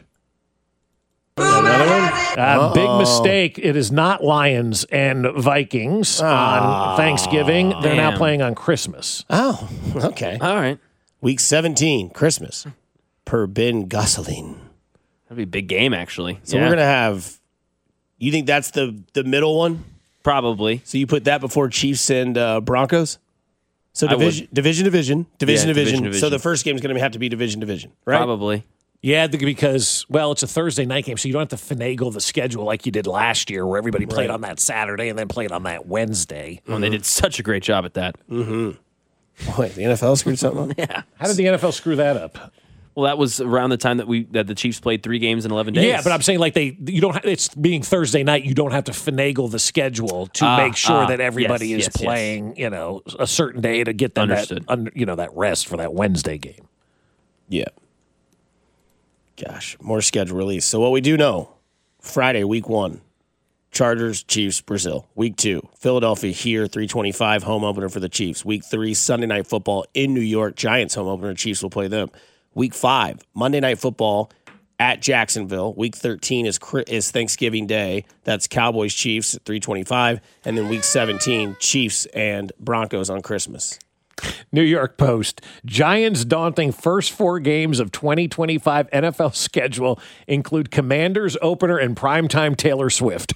Another one?
Uh, big mistake. It is not Lions and Vikings oh, on Thanksgiving. They're damn. now playing on Christmas.
Oh, okay.
All right.
Week seventeen, Christmas, per Ben Gosselin.
That'd be a big game, actually.
So yeah. we're going to have, you think that's the, the middle one?
Probably.
So you put that before Chiefs and uh, Broncos? So division, division, division, division,
yeah,
division.
division, division.
So the first game is going to have to be division, division, right?
Probably.
Yeah, because, well, it's a Thursday night game, so you don't have to finagle the schedule like you did last year where everybody played right. on that Saturday and then played on that Wednesday.
Mm-hmm. They did such a great job at that.
Mm-hmm. Wait, the N F L screwed something up?
Yeah.
How did the N F L screw that up?
Well, that was around the time that we that the Chiefs played three games in eleven days.
Yeah, but I'm saying like they you don't. Ha- it's being Thursday night. You don't have to finagle the schedule to
uh,
make sure
uh,
that everybody
yes,
is
yes,
playing.
Yes.
You know, a certain day to get them
Understood.
that un, you know that rest for that Wednesday game.
Yeah. Gosh, more schedule release. So what we do know, Friday, week one, Chargers, Chiefs, Brazil. Week two, Philadelphia here, three twenty-five, home opener for the Chiefs. Week three, Sunday Night Football in New York. Giants home opener. Chiefs will play them. Week five, Monday Night Football at Jacksonville. Week thirteen is is Thanksgiving Day. That's Cowboys, Chiefs at three twenty-five. And then week seventeen, Chiefs and Broncos on Christmas.
New York Post. Giants' daunting first four games of twenty twenty-five N F L schedule include Commanders opener and primetime Taylor Swift.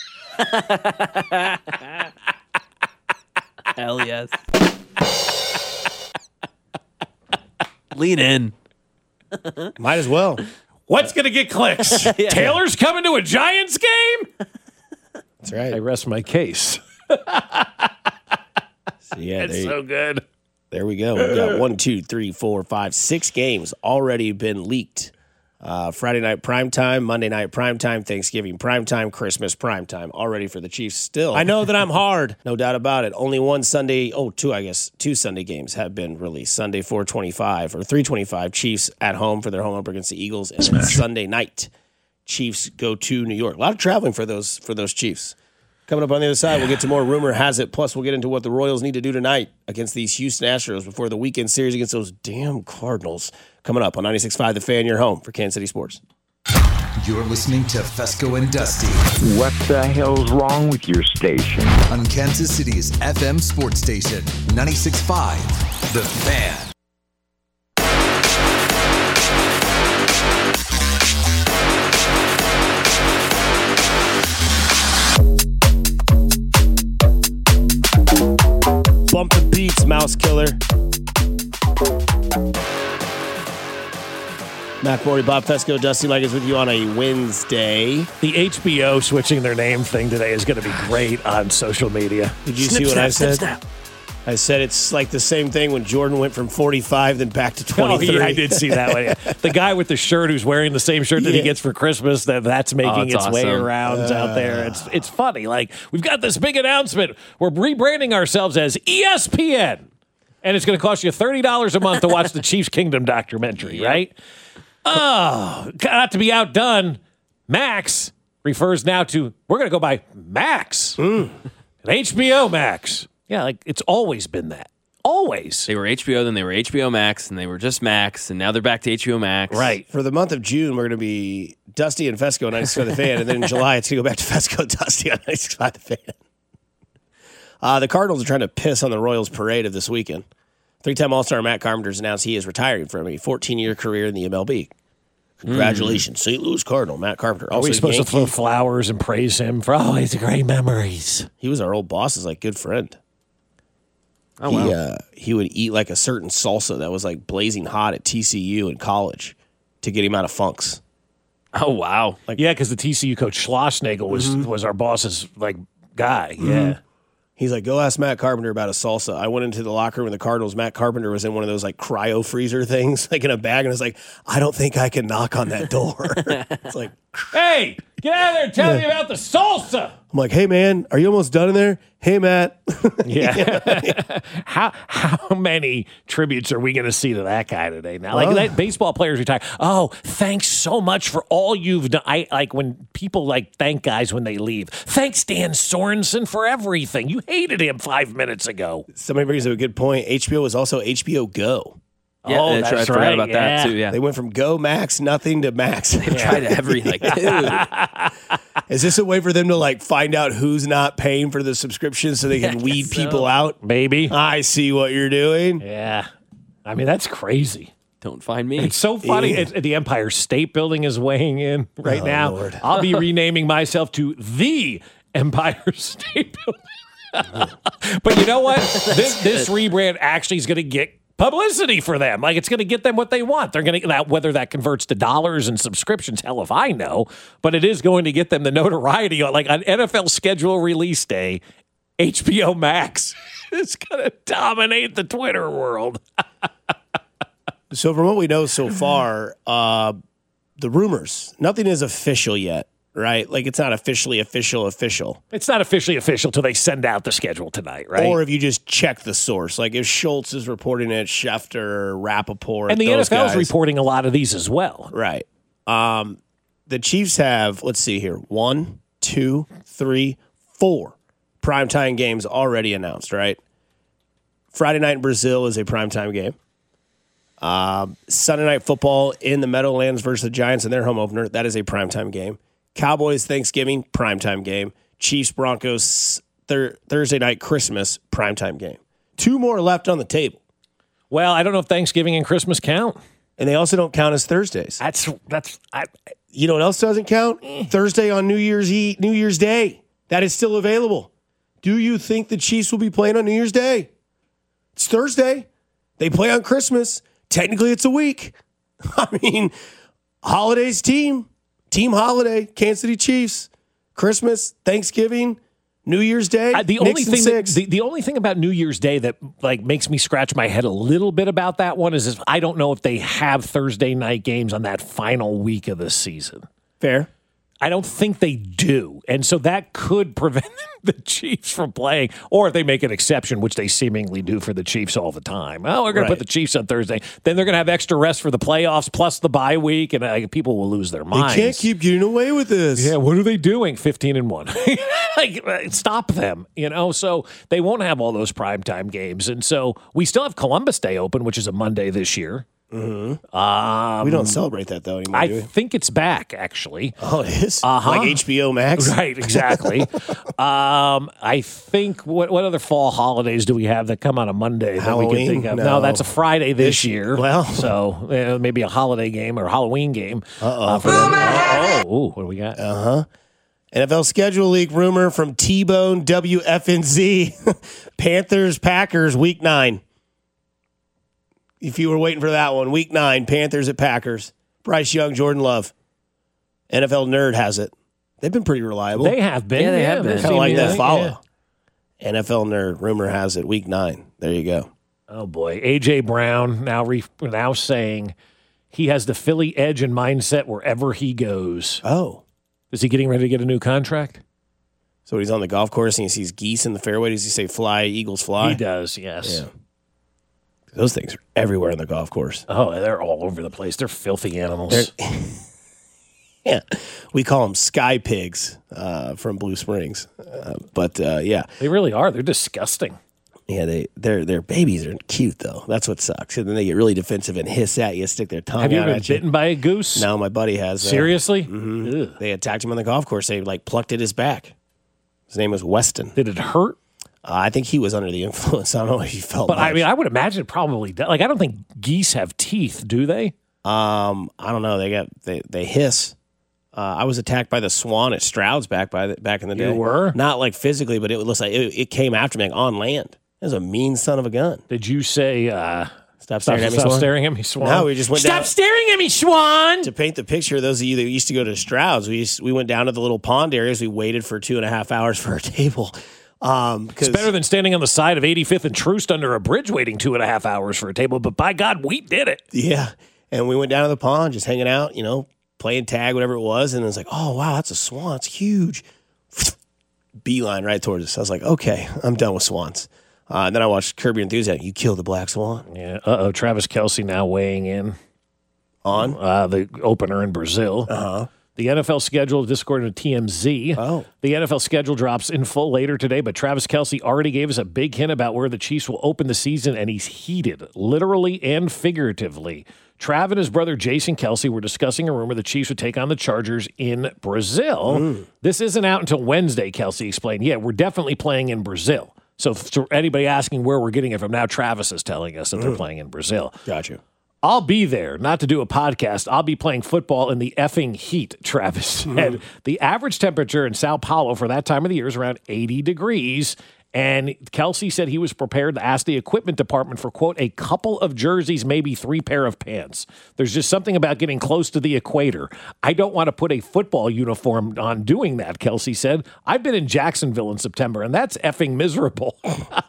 Hell yes. Lean in.
Might as well.
What's going to get clicks? yeah. Taylor's coming to a Giants game?
That's right.
I rest my case.
So, yeah,
it's
there,
so good.
There we go. We've got one, two, three, four, five, six games already been leaked. Uh, Friday night primetime, Monday night primetime, Thanksgiving primetime, Christmas primetime, already for the Chiefs still. I know that I'm hard, no doubt about it. Only one Sunday, oh, two, I guess, two Sunday games have been released. Sunday, four twenty-five or three twenty-five, Chiefs at home for their home opener against the Eagles. And then Sunday night, Chiefs go to New York. A lot of traveling for those for those Chiefs. Coming up on the other side, we'll get to more Rumor Has It. Plus, we'll get into what the Royals need to do tonight against these Houston Astros before the weekend series against those damn Cardinals. Coming up on ninety-six point five The Fan, your home for Kansas City Sports.
You're listening to Fesco and Dusty.
What the hell's wrong with your station?
On Kansas City's F M sports station, ninety-six point five The Fan.
Bump the beats, Mouse Killer. Mac Morty, Bob Fesco, Dusty Mike is with you on a Wednesday.
The H B O switching their name thing today is going to be great on social media.
Did you
snip,
see what
snap,
I said?
Snip, snap.
I said it's like the same thing when Jordan went from forty-five then back to twenty-three.
Oh, yeah, I did see that one. Yeah. The guy with the shirt who's wearing the same shirt that
yeah.
he gets for Christmas, that that's making
oh,
its
awesome.
way around uh, out there. It's it's funny. Like, we've got this big announcement. We're rebranding ourselves as E S P N. And it's going to cost you thirty dollars a month to watch the Chiefs Kingdom documentary, yep. right? Oh, not to be outdone, Max refers now to, we're going to go by Max.
Mm.
H B O Max. Yeah, like it's always been that. Always.
They were H B O, then they were H B O Max, and they were just Max, and now they're back to H B O Max.
Right.
For the month of June, we're going to be Dusty and Fesco on ninety-six point five The Fan, and then in July, it's going to go back to Fesco Dusty on ninety-six point five The Fan. Uh, the Cardinals are trying to piss on the Royals parade of this weekend. Three-time All-Star Matt Carpenter has announced he is retiring from a fourteen-year career in the M L B. Congratulations, mm. Saint Louis Cardinal, Matt Carpenter.
Are we supposed Yankee. to throw flowers and praise him for all his great memories?
He was our old boss's like good friend.
Oh,
he,
wow.
uh, he would eat like a certain salsa that was like blazing hot at T C U in college to get him out of funks.
Oh, wow.
Like, yeah, because the T C U coach Schlossnagel was, mm-hmm. was our boss's like guy.
Mm-hmm.
Yeah.
He's like, go ask Matt Carpenter about a salsa. I went into the locker room of the Cardinals. Matt Carpenter was in one of those like cryo freezer things, like in a bag, and I was like, I don't think I can knock on that door. It's like,
hey, get out of there and tell yeah. me about the salsa.
I'm like, hey man, are you almost done in there? Hey Matt.
yeah. how how many tributes are we going to see to that guy today? Now, like, well, that baseball players retire. Oh, thanks so much for all you've done. I like when people like thank guys when they leave. Thanks, Dan Sorensen, for everything. You hated him five minutes ago.
Somebody brings up a good point. H B O was also H B O Go.
Yeah,
oh,
that's
that's
right. I forgot
right.
about
yeah.
that too. Yeah,
they went from Go Max nothing to Max.
They yeah. tried everything. Dude,
is this a way for them to like find out who's not paying for the subscription so they can
yeah,
weed
so.
people out?
Maybe.
I see what you're doing.
Yeah, I mean that's crazy.
Don't find me.
It's so funny.
Yeah.
It's, the Empire State Building is weighing in right
oh,
now.
Lord.
I'll be renaming myself to the Empire State Building. But you know what? This, this rebrand actually is going to get publicity for them. Like, it's going to get them what they want. They're going to that whether that converts to dollars and subscriptions, hell if I know, but it is going to get them the notoriety. Like on N F L schedule release day, H B O Max is going to dominate the Twitter world.
So from what we know so far, uh, the rumors, nothing is official yet, right? Like, it's not officially official official.
It's not officially official till they send out the schedule tonight, right?
Or if you just check the source. Like, if Schultz is reporting it, Schefter, Rappaport,
and the
those
N F L is
guys.
reporting a lot of these as well.
Right. Um, the Chiefs have, let's see here, one, two, three, four primetime games already announced, right? Friday night in Brazil is a primetime game. Um, Sunday Night Football in the Meadowlands versus the Giants in their home opener. That is a primetime game. Cowboys Thanksgiving, primetime game. Chiefs Broncos thir- Thursday night Christmas, primetime game. Two more left on the table.
Well, I don't know if Thanksgiving and Christmas count.
And they also don't count as Thursdays.
That's that's. I,
you know what else doesn't count?
Eh.
Thursday on New Year's Eve, New Year's Day. That is still available. Do you think the Chiefs will be playing on New Year's Day? It's Thursday. They play on Christmas. Technically, it's a week. I mean, holidays team, team holiday, Kansas City Chiefs, Christmas, Thanksgiving, New Year's Day.
Uh, the
Knicks
only
and
thing, that,
six.
the, the only thing about New Year's Day that like makes me scratch my head a little bit about that one is, is I don't know if they have Thursday night games on that final week of the season.
Fair.
I don't think they do. And so that could prevent the Chiefs from playing, or if they make an exception, which they seemingly do for the Chiefs all the time. Oh, we're going
Right.
to put the Chiefs on Thursday. Then they're going to have extra rest for the playoffs plus the bye week, and uh, people will lose their
They
minds.
can't keep getting away with this.
Yeah, what are they doing? fifteen and one. Like, uh, stop them, you know? So they won't have all those primetime games. And so we still have Columbus Day open, which is a Monday this year.
Mm-hmm.
Um,
we don't celebrate that, though, anymore,
I
do we?
think it's back, actually.
Oh, it is?
Uh-huh.
Like H B O Max?
Right, exactly. um, I think, what what other fall holidays do we have that come on a Monday that we
Halloween?
can think of? No,
No.
that's a Friday this,
This-
year.
well.
So uh, maybe a holiday game or a Halloween game.
Uh-oh.
Uh, for them. Uh-oh. Ooh, what do we got?
Uh-huh. N F L schedule leak rumor from T-Bone W F N Z. Panthers, Packers, week nine. If you were waiting for that one, week nine, Panthers at Packers. Bryce Young, Jordan Love. N F L Nerd has it. They've been pretty reliable.
They have been.
Yeah, they have been.
Kind of like
Yeah,
that follow.
yeah.
N F L Nerd, rumor has it, week nine. There you go.
Oh, boy. A J. Brown now, re- now saying he has the Philly edge and mindset wherever he goes.
Oh.
Is he getting ready to get a new contract?
So he's on the golf course and he sees geese in the fairway. Does he say fly, Eagles fly?
He does, yes.
Yeah. Those things are everywhere on the golf course.
Oh, they're all over the place. They're filthy animals.
They're- yeah. We call them sky pigs uh, from Blue Springs. Uh, but uh, yeah.
They really are. They're disgusting.
Yeah, they their their babies are cute though. That's what sucks. And then they get really defensive and hiss at you, stick their tongue
Have you
out
been
at you.
bitten by a goose?
No, my buddy has. Uh,
Seriously?
mhm. They attacked him on the golf course. They like plucked at his back. His name was Weston.
Did it hurt?
Uh, I think he was under the influence. I don't know if he felt.
But I
much.
mean, I would imagine it probably does. Like, I don't think geese have teeth, do they?
Um, I don't know. They got they they hiss. Uh, I was attacked by the swan at Stroud's back by the, back in the day.
You were?
Not like physically, but it looks like it, it came after me like on land. It was a mean son of a gun.
Did you say, uh,
Stop staring at me,
stop
Swan?
staring at me, Swan?
No, we just went
Stop
down.
staring at me, Swan!
To paint the picture, those of you that used to go to Stroud's, we used, we went down to the little pond areas. We waited for two and a half hours for our table. Um,
It's better than standing on the side of eighty-fifth and Troost under a bridge waiting two and a half hours for a table. But by God, we did it.
Yeah. And we went down to the pond, just hanging out, you know, playing tag, whatever it was. And it was like, oh, wow, that's a swan. It's huge. Beeline right towards us. I was like, okay, I'm done with swans. Uh, and then I watched Curb Your Enthusiasm. You killed the black swan.
Yeah. Uh-oh. Travis Kelce now weighing in
on
uh, the opener in Brazil.
Uh-huh.
The N F L schedule, this according to T M Z.
Oh.
The N F L schedule drops in full later today, but Travis Kelce already gave us a big hint about where the Chiefs will open the season, and he's heated, literally and figuratively. Trav and his brother Jason Kelce were discussing a rumor the Chiefs would take on the Chargers in Brazil.
Mm.
This isn't out until Wednesday, Kelce explained. Yeah, we're definitely playing in Brazil. So for anybody asking where we're getting it from, now Travis is telling us that they're
Mm.
playing in Brazil.
Gotcha.
I'll be there, not to do a podcast. I'll be playing football in the effing heat, Travis said. The average temperature in Sao Paulo for that time of the year is around eighty degrees. And Kelce said he was prepared to ask the equipment department for, quote, a couple of jerseys, maybe three pair of pants. There's just something about getting close to the equator. I don't want to put a football uniform on doing that, Kelce said. I've been in Jacksonville in September, and that's effing miserable.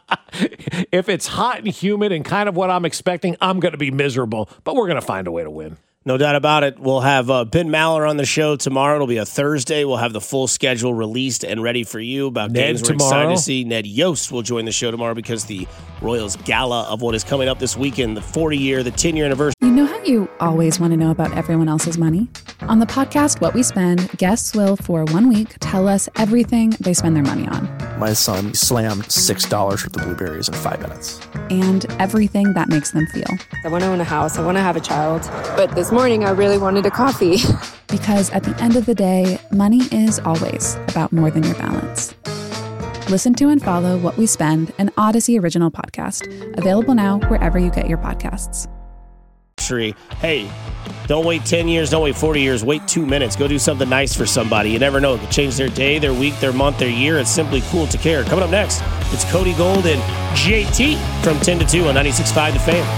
If it's hot and humid and kind of what I'm expecting, I'm going to be miserable, but we're going to find a way to win.
No doubt about it. We'll have uh, Ben Maller on the show tomorrow. It'll be a Thursday. We'll have the full schedule released and ready for you about
Ned
games we're
tomorrow.
excited to see. Ned Yost will join the show tomorrow because the Royals Gala of what is coming up this weekend, the forty-year, the ten-year anniversary.
You know how Don't you always want to know about everyone else's money? On the podcast What We Spend, guests will, for one week, tell us everything they spend their money on.
My son slammed six dollars worth of blueberries in five minutes.
And everything that makes them feel.
I want to own a house. I want to have a child. But this morning, I really wanted a coffee.
Because at the end of the day, money is always about more than your balance. Listen to and follow What We Spend, an Odyssey original podcast. Available now wherever you get your podcasts.
Hey, don't wait ten years, don't wait forty years, wait two minutes. Go do something nice for somebody. You never know. It could change their day, their week, their month, their year. It's simply cool to care. Coming up next, it's Cody Gold and J T from ten to two on ninety-six point five The Fan.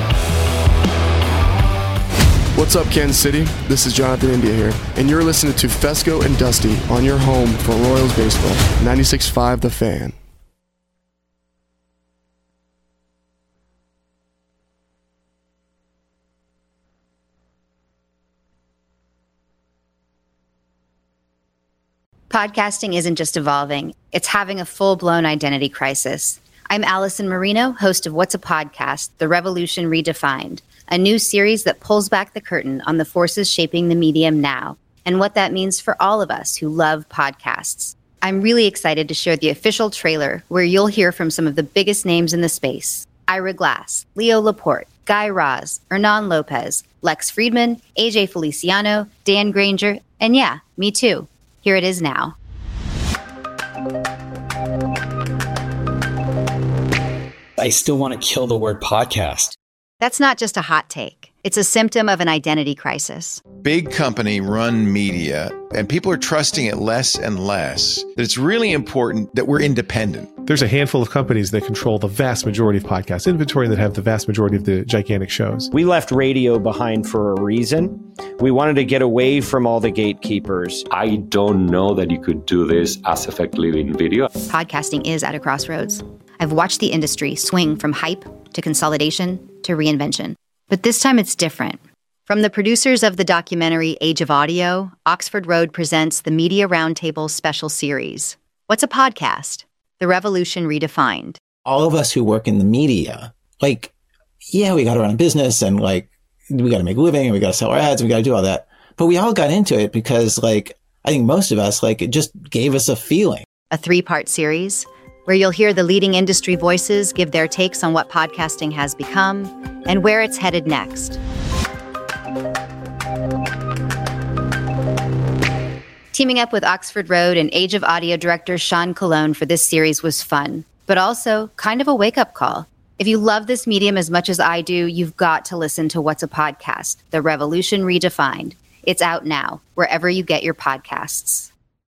What's up, Kansas City? This is Jonathan India here, and you're listening to Fesco and Dusty on your home for Royals baseball, ninety-six point five The Fan.
Podcasting isn't just evolving, it's having a full-blown identity crisis. I'm Allison Marino, host of What's a Podcast? The Revolution Redefined, a new series that pulls back the curtain on the forces shaping the medium now and what that means for all of us who love podcasts. I'm really excited to share the official trailer where you'll hear from some of the biggest names in the space. Ira Glass, Leo Laporte, Guy Raz, Hernan Lopez, Lex Friedman, A J Feliciano, Dan Granger, and yeah, me too. Here it is now.
I still want to kill the word podcast.
That's not just a hot take. It's a symptom of an identity crisis.
Big company run media, and people are trusting it less and less. That it's really important that we're independent.
There's a handful of companies that control the vast majority of podcast inventory that have the vast majority of the gigantic shows.
We left radio behind for a reason. We wanted to get away from all the gatekeepers.
I don't know that you could do this as effectively in video.
Podcasting is at a crossroads. I've watched the industry swing from hype to consolidation to reinvention. But this time it's different. From the producers of the documentary Age of Audio, Oxford Road presents the Media Roundtable special series. What's a podcast? The Revolution Redefined.
All of us who work in the media, like, yeah, we got to run a business and like, we got to make a living and we got to sell our ads and we got to do all that. But we all got into it because like, I think most of us, like, it just gave us a feeling.
A three-part series where you'll hear the leading industry voices give their takes on what podcasting has become and where it's headed next. Teaming up with Oxford Road and Age of Audio director Sean Colon for this series was fun, but also kind of a wake-up call. If you love this medium as much as I do, you've got to listen to What's a Podcast? The Revolution Redefined. It's out now, wherever you get your podcasts.